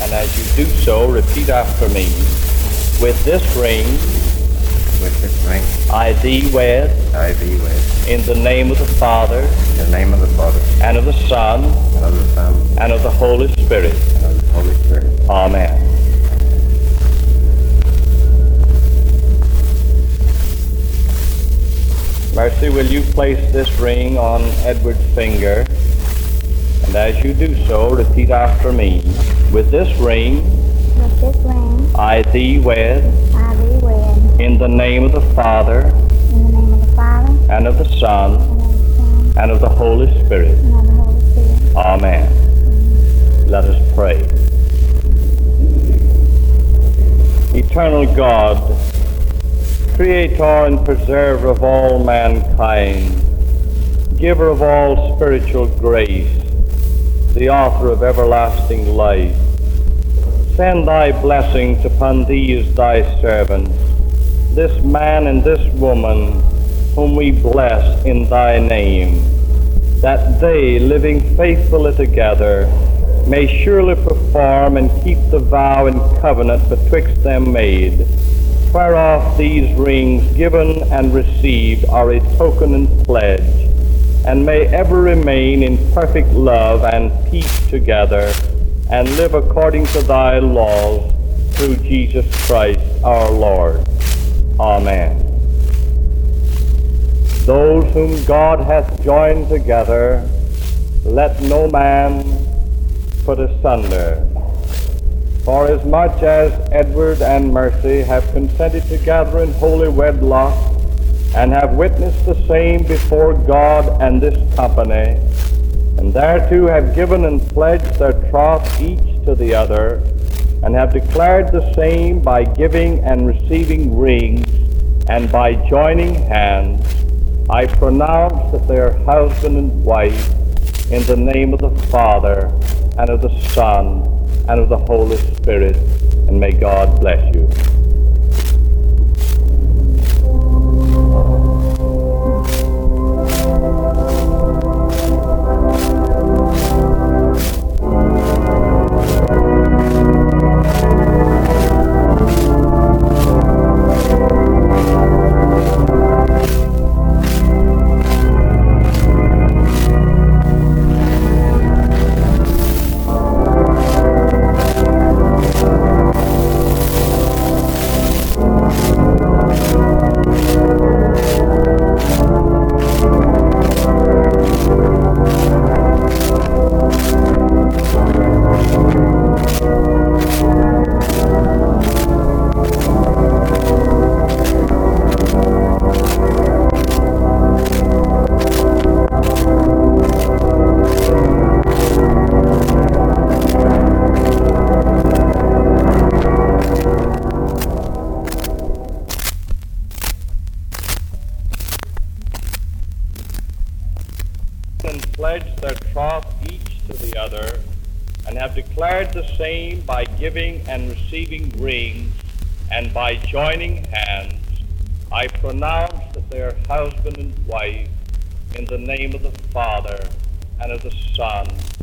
And as you do so, repeat after me. With this ring, I thee wed, in the name of the Father, and of the Son, and of the Holy Spirit. Amen. Mercy, will you place this ring on Edward's finger? And as you do so, repeat after me. With this ring, I thee wed, in the name of the Father, and of the Son, and of the Holy Spirit. Amen. Let us pray. Eternal God, Creator and preserver of all mankind, giver of all spiritual grace, the author of everlasting life, send thy blessings upon these thy servants, this man and this woman whom we bless in thy name, that they, living faithfully together, may surely perform and keep the vow and covenant betwixt them made, whereof these rings given and received are a token and pledge, and may ever remain in perfect love and peace together, and live according to thy laws, through Jesus Christ our Lord. Amen. Those whom God hath joined together, let no man put asunder. For as much as Edward and Mercy have consented together in holy wedlock, and have witnessed the same before God and this company, and thereto have given and pledged their troth each to the other, and have declared the same by giving and receiving rings, and by joining hands, I pronounce that they are husband and wife, in the name of the Father, and of the Son, and of the Holy Spirit, and may God bless you. And pledged their troth each to the other, and have declared the same by giving and receiving rings, and by joining hands, I pronounce that they are husband and wife, in the name of the Father, and of the Son,